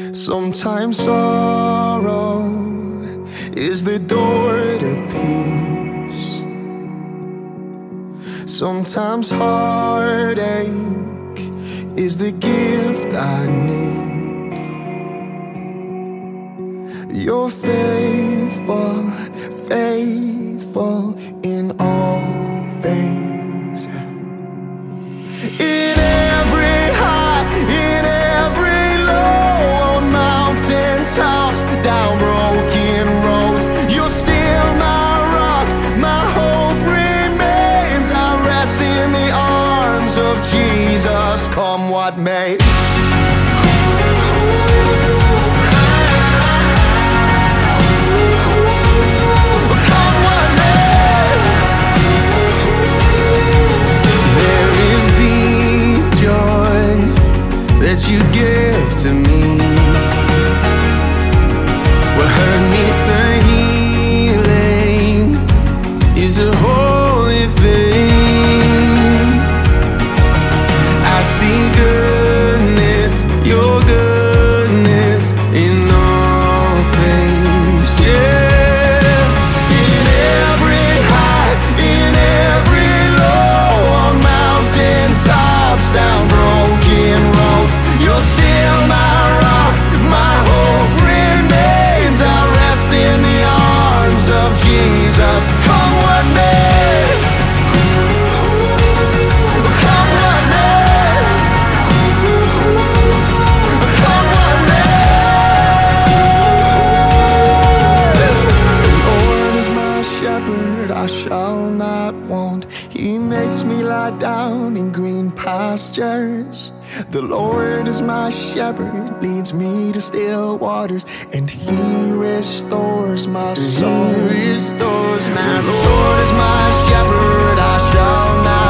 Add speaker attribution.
Speaker 1: Sometimes sorrow is the door to peace. Sometimes heartache is the gift I need. You're faithful, faithful in all things. In every high, in every low, on mountain tops, down broken roads, you're still my rock, my hope remains. I rest in the arms of Jesus, come what may. That you give to me, what hurt meets the healing is a holy thing. I see goodness, your goodness in all things, yeah. In every high, in every low, on mountain tops, down broken roads, you're still my rock, my hope remains. I rest in the arms of Jesus, come what may. Come what may. Come what may. The Lord is my shepherd, I shall not want. He makes me lie down in green pastures. The Lord is my shepherd, leads me to still waters, and He restores my soul. He restores my soul. The Lord is my shepherd, I shall not